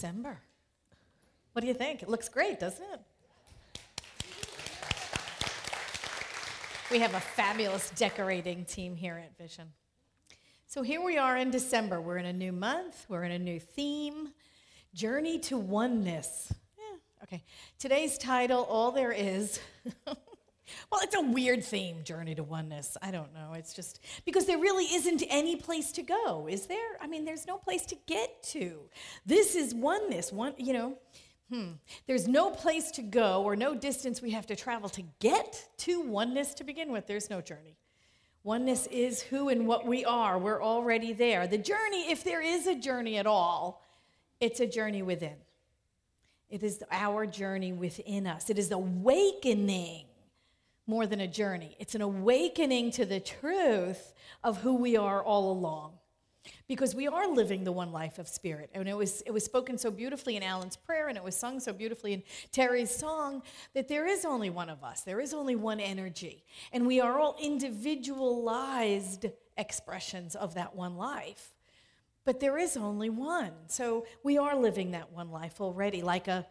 December. What do you think? It looks great, doesn't it? We have a fabulous decorating team here at Vision. So here we are in December. We're in a new month. We're in a new theme. Journey to Oneness. Okay. Today's title, All There Is. Well, it's a weird theme, Journey to Oneness. I don't know. It's just because there really isn't any place to go, is there? I mean, there's no place to get to. This is oneness. There's no place to go or no distance we have to travel to get to oneness to begin with. There's no journey. Oneness is who and what we are. We're already there. The journey, if there is a journey at all, it's a journey within. It is our journey within us. It is awakening more than a journey. It's an awakening to the truth of who we are all along. Because we are living the one life of spirit. And it was spoken so beautifully in Alan's prayer, and it was sung so beautifully in Terry's song, that there is only one of us. There is only one energy. And we are all individualized expressions of that one life. But there is only one. So we are living that one life already, like a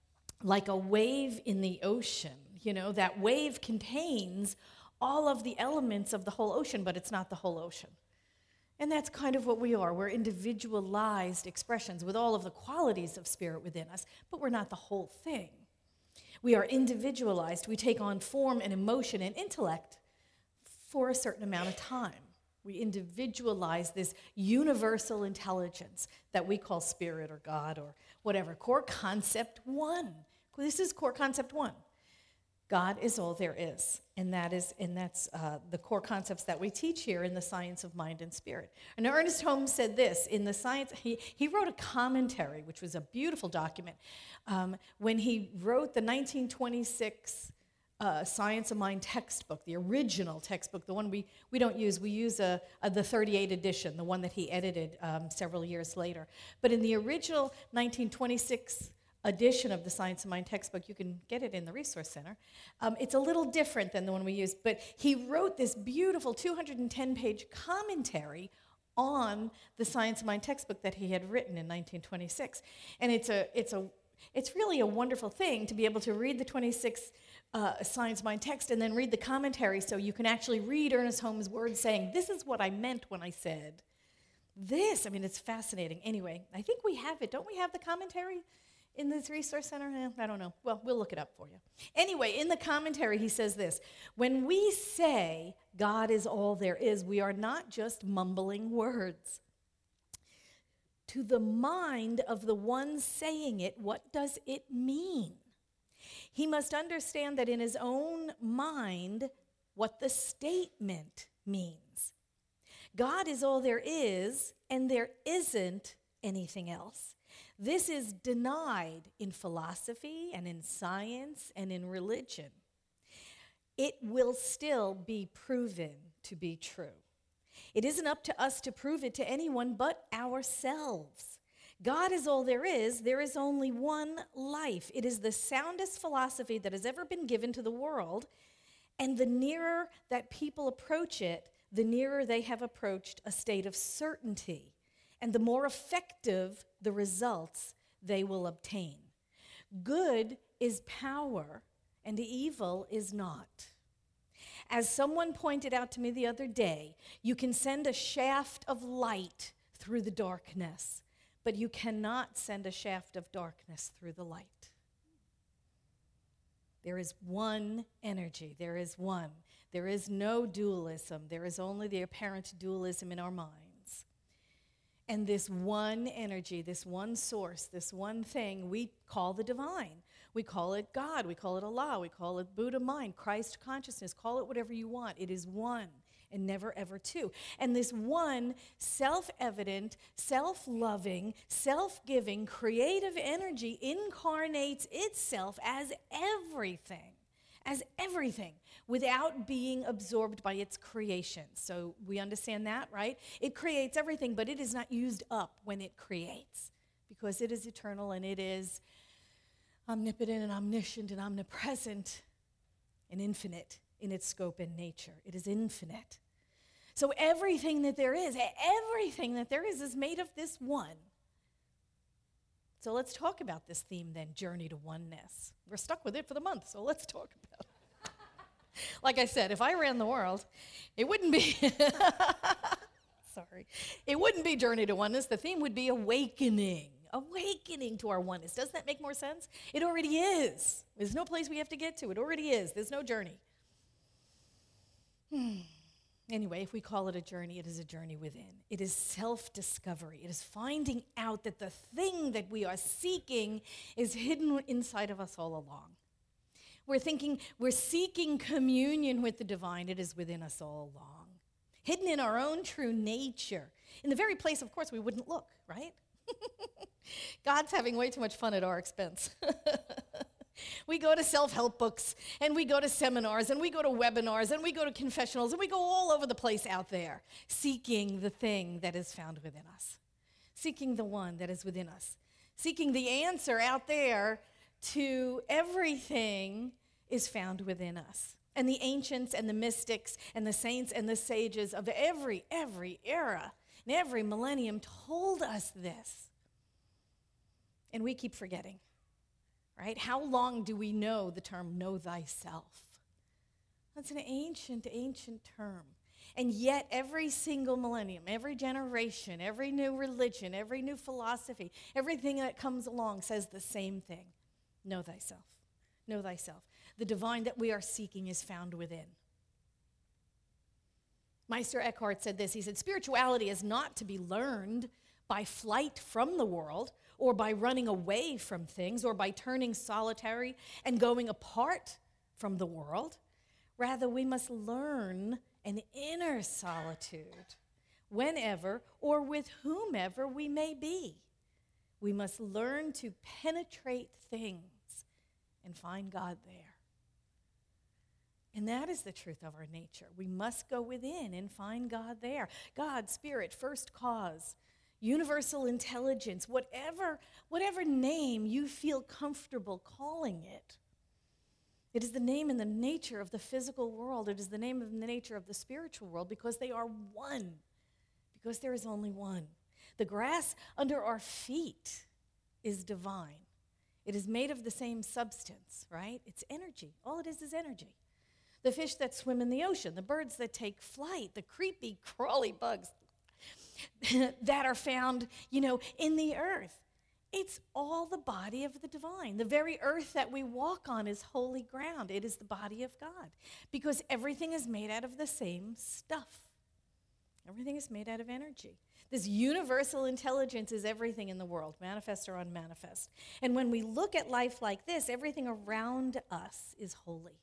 wave in the ocean. You know, that wave contains all of the elements of the whole ocean, but it's not the whole ocean. And that's kind of what we are. We're individualized expressions with all of the qualities of spirit within us, but we're not the whole thing. We are individualized. We take on form and emotion and intellect for a certain amount of time. We individualize this universal intelligence that we call spirit or God or whatever. Core concept one. This is core concept one. God is all there is, and that's the core concepts that we teach here in the Science of Mind and Spirit. And Ernest Holmes said this in the science. He wrote a commentary, which was a beautiful document, when he wrote the 1926 Science of Mind textbook, the original textbook, the one we don't use. We use the 38 edition, the one that he edited several years later. But in the original 1926 edition of the Science of Mind textbook, you can get it in the Resource Center. It's a little different than the one we use, but he wrote this beautiful 210-page commentary on the Science of Mind textbook that he had written in 1926. And it's really a wonderful thing to be able to read the 26 Science of Mind text and then read the commentary so you can actually read Ernest Holmes' words saying, this is what I meant when I said this. I mean, it's fascinating. Anyway, I think we have it. Don't we have the commentary in this Resource Center? I don't know. Well, we'll look it up for you. Anyway, in the commentary, he says this: when we say God is all there is, we are not just mumbling words. To the mind of the one saying it, what does it mean? He must understand that in his own mind, what the statement means. God is all there is, and there isn't anything else. This is denied in philosophy and in science and in religion. It will still be proven to be true. It isn't up to us to prove it to anyone but ourselves. God is all there is. There is only one life. It is the soundest philosophy that has ever been given to the world, and the nearer that people approach it, the nearer they have approached a state of certainty, and the more effective the results they will obtain. Good is power, and evil is not. As someone pointed out to me the other day, you can send a shaft of light through the darkness, but you cannot send a shaft of darkness through the light. There is one energy. There is one. There is no dualism. There is only the apparent dualism in our minds. And this one energy, this one source, this one thing we call the divine. We call it God. We call it Allah. We call it Buddha mind, Christ consciousness. Call it whatever you want. It is one and never ever two. And this one self-evident, self-loving, self-giving, creative energy incarnates itself as everything, without being absorbed by its creation. So we understand that, right? It creates everything, but it is not used up when it creates, because it is eternal and it is omnipotent and omniscient and omnipresent and infinite in its scope and nature. It is infinite. So everything that there is made of this one. So let's talk about this theme then, Journey to Oneness. We're stuck with it for the month, so let's talk about it. Like I said, if I ran the world, it wouldn't be, it wouldn't be Journey to Oneness. The theme would be awakening to our oneness. Doesn't that make more sense? It already is. There's no place we have to get to. It already is. There's no journey. Anyway, if we call it a journey, it is a journey within. It is self-discovery. It is finding out that the thing that we are seeking is hidden inside of us all along. We're seeking communion with the divine. It is within us all along. Hidden in our own true nature. In the very place, of course, we wouldn't look, right? God's having way too much fun at our expense. We go to self-help books, and we go to seminars, and we go to webinars, and we go to confessionals, and we go all over the place out there, seeking the thing that is found within us, seeking the one that is within us, seeking the answer out there to everything is found within us. And the ancients and the mystics and the saints and the sages of every era and every millennium told us this. And we keep forgetting. Right? How long do we know the term know thyself? That's an ancient term. And yet every single millennium, every generation, every new religion, every new philosophy, everything that comes along says the same thing. Know thyself. Know thyself. The divine that we are seeking is found within. Meister Eckhart said this. He said, spirituality is not to be learned by flight from the world, or by running away from things, or by turning solitary and going apart from the world. Rather, we must learn an inner solitude whenever or with whomever we may be. We must learn to penetrate things and find God there. And that is the truth of our nature. We must go within and find God there. God, Spirit, first cause, universal intelligence, whatever name you feel comfortable calling it. It is the name and the nature of the physical world. It is the name and the nature of the spiritual world because they are one, because there is only one. The grass under our feet is divine. It is made of the same substance, right? It's energy. All it is energy. The fish that swim in the ocean, the birds that take flight, the creepy, crawly bugs that are found, in the earth. It's all the body of the divine. The very earth that we walk on is holy ground. It is the body of God because everything is made out of the same stuff. Everything is made out of energy. This universal intelligence is everything in the world, manifest or unmanifest. And when we look at life like this, everything around us is holy.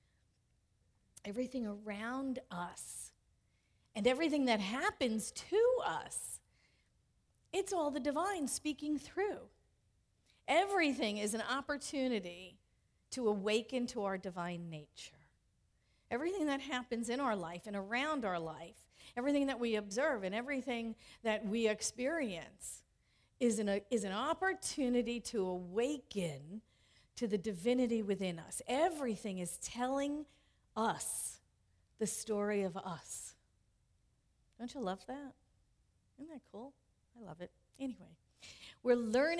Everything around us. And everything that happens to us, it's all the divine speaking through. Everything is an opportunity to awaken to our divine nature. Everything that happens in our life and around our life, everything that we observe and everything that we experience is an opportunity to awaken to the divinity within us. Everything is telling us the story of us. Don't you love that? Isn't that cool? I love it. Anyway, we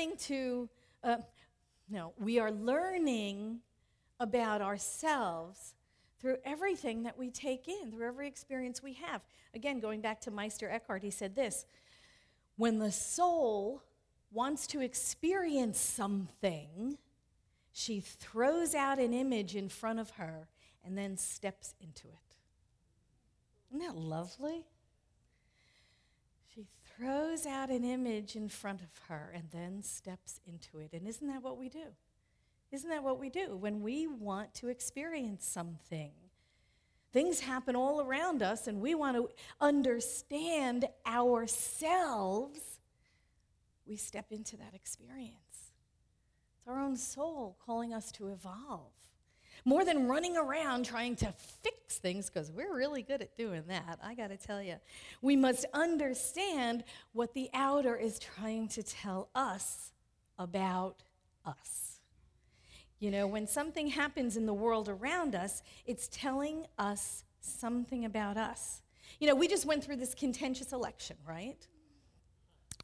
are learning about ourselves through everything that we take in, through every experience we have. Again, going back to Meister Eckhart, he said this, when the soul wants to experience something, she throws out an image in front of her and then steps into it. Isn't that lovely? She throws out an image in front of her and then steps into it. And isn't that what we do? Isn't that what we do when we want to experience something? Things happen all around us and we want to understand ourselves. We step into that experience. It's our own soul calling us to evolve. More than running around trying to fix things, because we're really good at doing that, I got to tell you. We must understand what the outer is trying to tell us about us. When something happens in the world around us, it's telling us something about us. We just went through this contentious election, right?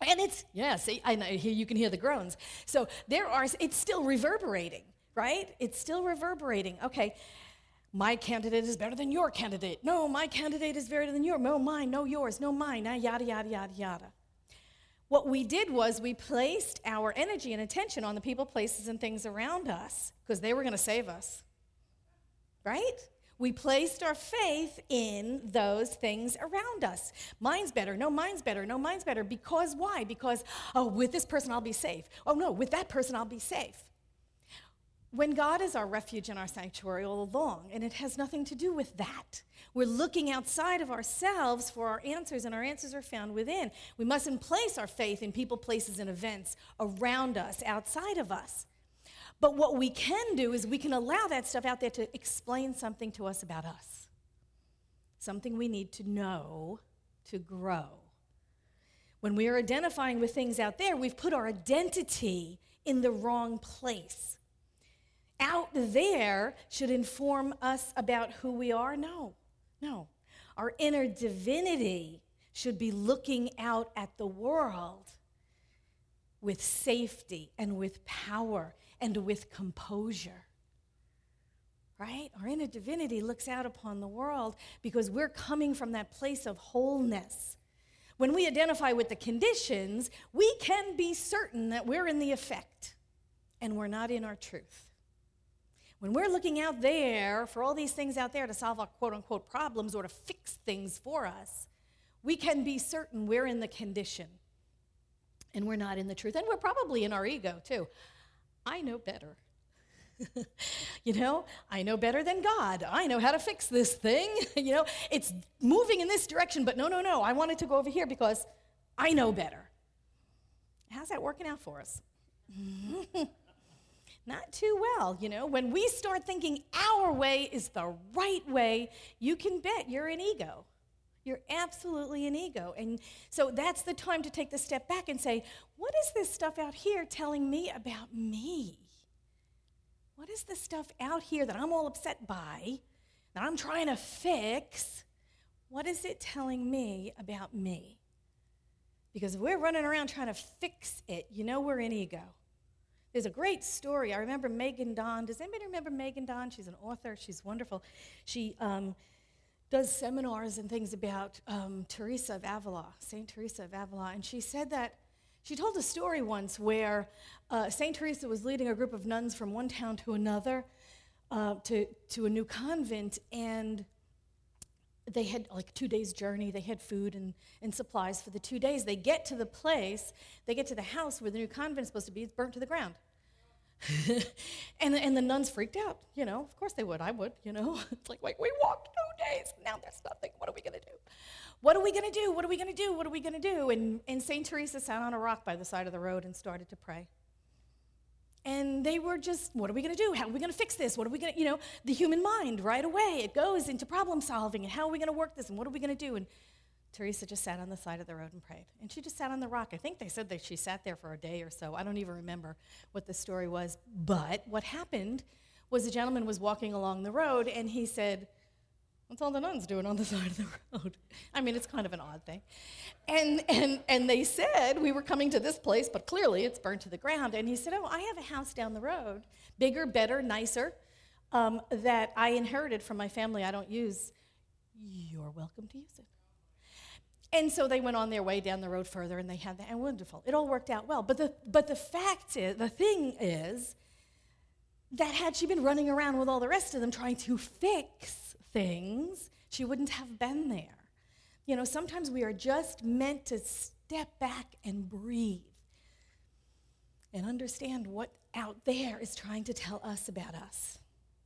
And see, I know, here you can hear the groans. So it's still reverberating, right? It's still reverberating. Okay, my candidate is better than your candidate. No, my candidate is better than yours. No, mine, no, yours, no, mine, yada, yada, yada, yada. What we did was we placed our energy and attention on the people, places, and things around us because they were going to save us, right? We placed our faith in those things around us. Mine's better. No, mine's better. No, mine's better. Because why? Because, with this person I'll be safe. Oh, no, with that person I'll be safe. When God is our refuge and our sanctuary all along, and it has nothing to do with that. We're looking outside of ourselves for our answers, and our answers are found within. We mustn't place our faith in people, places, and events around us, outside of us. But what we can do is we can allow that stuff out there to explain something to us about us, something we need to know to grow. When we are identifying with things out there, we've put our identity in the wrong place. Out there should inform us about who we are? No. Our inner divinity should be looking out at the world with safety and with power and with composure, right? Our inner divinity looks out upon the world because we're coming from that place of wholeness. When we identify with the conditions, we can be certain that we're in the effect and we're not in our truth. When we're looking out there for all these things out there to solve our quote-unquote problems or to fix things for us, we can be certain we're in the condition and we're not in the truth. And we're probably in our ego, too. I know better. I know better than God. I know how to fix this thing. It's moving in this direction, but no. I want it to go over here because I know better. How's that working out for us? Not too well, When we start thinking our way is the right way, you can bet you're an ego. You're absolutely an ego. And so that's the time to take the step back and say, what is this stuff out here telling me about me? What is the stuff out here that I'm all upset by, that I'm trying to fix? What is it telling me about me? Because if we're running around trying to fix it, we're an ego. There's a great story. I remember Megan Don. Does anybody remember Megan Don? She's an author. She's wonderful. She does seminars and things about Teresa of Avila, St. Teresa of Avila. And she said that, she told a story once where St. Teresa was leading a group of nuns from one town to another to a new convent, and they had like 2 days' journey. They had food and supplies for the 2 days. They get to the place, they get to the house where the new convent is supposed to be. It's burnt to the ground. and the nuns freaked out. Of course they would. I would, It's like, wait, we walked 2 days. Now there's nothing. What are we going to do? What are we going to do? What are we going to do? What are we going to do? And St. Teresa sat on a rock by the side of the road and started to pray. And they were just, what are we going to do? How are we going to fix this? What are we going to, the human mind right away, it goes into problem solving and how are we going to work this and what are we going to do? And Teresa just sat on the side of the road and prayed. And she just sat on the rock. I think they said that she sat there for a day or so. I don't even remember what the story was. But what happened was a gentleman was walking along the road and he said, what's all the nuns doing on the side of the road? I mean, it's kind of an odd thing. And they said, we were coming to this place, but clearly it's burned to the ground. And he said, I have a house down the road, bigger, better, nicer, that I inherited from my family I don't use. You're welcome to use it. And so they went on their way down the road further, and they had that, and wonderful. It all worked out well. But the fact is, the thing is, that had she been running around with all the rest of them trying to fix things, she wouldn't have been there. Sometimes we are just meant to step back and breathe and understand what out there is trying to tell us about us.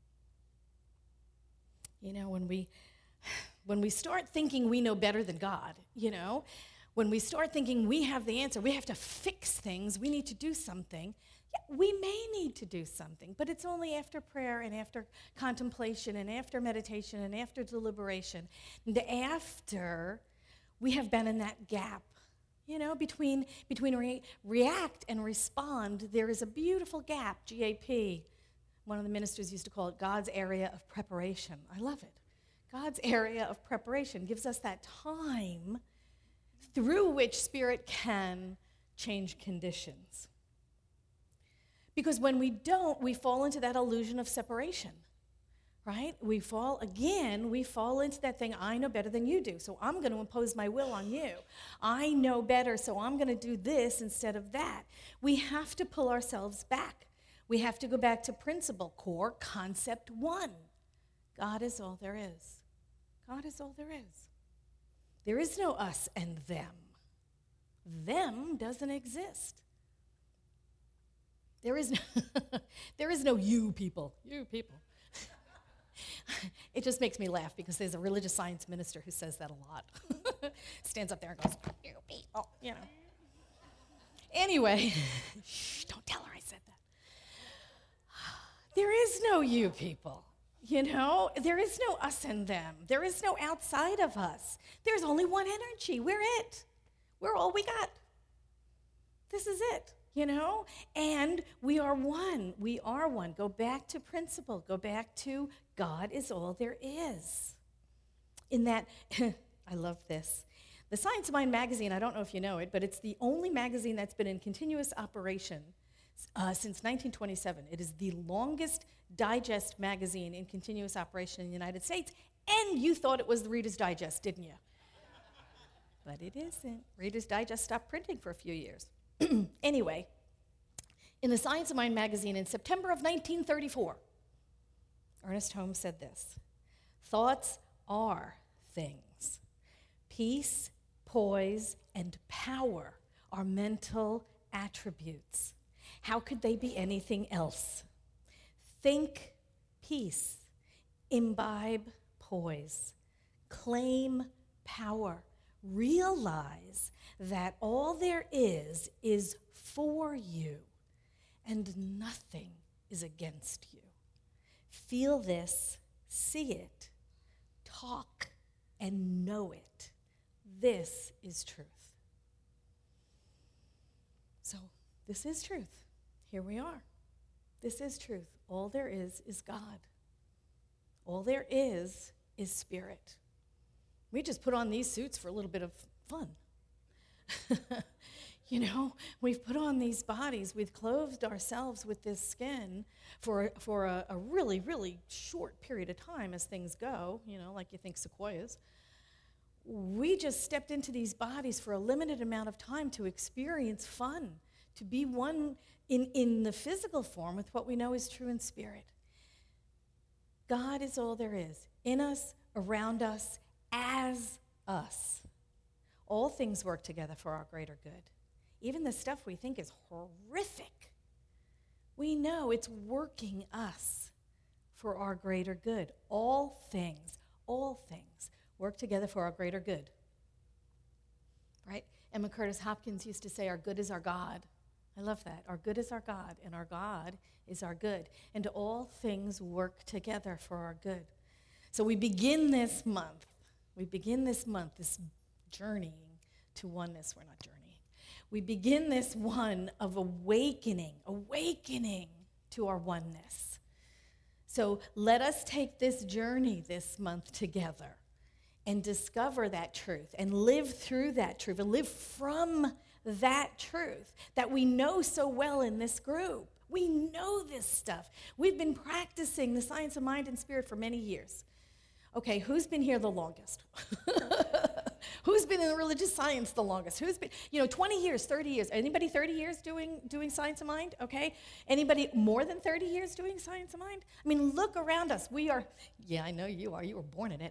When we start thinking we know better than God, when we start thinking we have the answer, we have to fix things, we need to do something. Yeah, we may need to do something, but it's only after prayer and after contemplation and after meditation and after deliberation and after we have been in that gap. Between react and respond, there is a beautiful gap, GAP. One of the ministers used to call it God's area of preparation. I love it. God's area of preparation gives us that time through which Spirit can change conditions. Because when we don't, we fall into that illusion of separation, right? We fall into that thing, I know better than you do, so I'm going to impose my will on you. I know better, so I'm going to do this instead of that. We have to pull ourselves back. We have to go back to principle, core, concept one. God is all there is. God is all there is. There is no us and them. Them doesn't exist. There is no you people. You people. It just makes me laugh because there's a religious science minister who says that a lot. Stands up there and goes, you people, you know. Anyway, shh, don't tell her I said that. There is no you people, you know. There is no us and them. There is no outside of us. There's only one energy. We're it. We're all we got. This is it. You know, and we are one. We are one. Go back to principle. Go back to God is all there is. In that, I love this. The Science of Mind magazine, I don't know if you know it, but it's the only magazine that's been in continuous operation since 1927. It is the longest digest magazine in continuous operation in the United States, and you thought it was the Reader's Digest, didn't you? But it isn't. Reader's Digest stopped printing for a few years. Anyway, in the Science of Mind magazine in September of 1934, Ernest Holmes said this: thoughts are things. Peace, poise, and power are mental attributes. How could they be anything else? Think peace, imbibe poise, claim power, realize that all there is for you and nothing is against you. Feel this, see it, talk and know it. This is truth. So this is truth. Here we are. This is truth. All there is God. All there is spirit. We just put on these suits for a little bit of fun. You know, we've put on these bodies, we've clothed ourselves with this skin for a really, really short period of time as things go, you know, like you think sequoias. We just stepped into these bodies for a limited amount of time to experience fun, to be one in the physical form with what we know is true in spirit. God is all there is, in us, around us, as us. All things work together for our greater good. Even the stuff we think is horrific, we know it's working us for our greater good. All things work together for our greater good. Right? Emma Curtis Hopkins used to say, our good is our God. I love that. Our good is our God, and our God is our good. And all things work together for our good. So we begin this month, this journeying to oneness. We're not journeying. We begin this one of awakening to our oneness. So let us take this journey this month together and discover that truth and live through that truth and live from that truth that we know so well in this group. We know this stuff. We've been practicing the science of mind and spirit for many years. Okay, who's been here the longest? Who's been in religious science the longest? Who's been, 20 years, 30 years? Anybody 30 years doing science of mind? Okay. Anybody more than 30 years doing science of mind? I mean, look around us. We are, yeah, I know you are. You were born in it.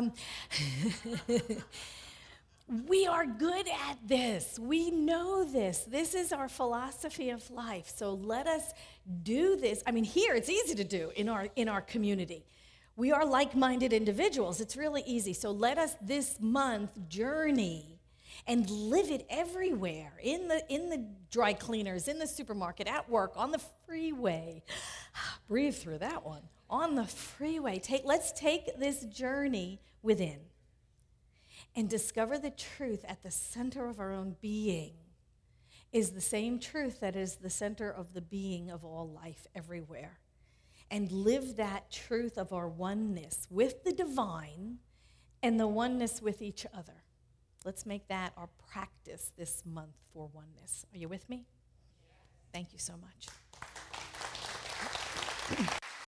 We are good at this. We know this. This is our philosophy of life. So let us do this. I mean, here it's easy to do in our community. We are like-minded individuals. It's really easy. So let us this month journey and live it everywhere, in the dry cleaners, in the supermarket, at work, on the freeway. Breathe through that one. On the freeway. Let's take this journey within and discover the truth at the center of our own being is the same truth that is the center of the being of all life everywhere. And live that truth of our oneness with the divine and the oneness with each other. Let's make that our practice this month for oneness. Are you with me? Thank you so much.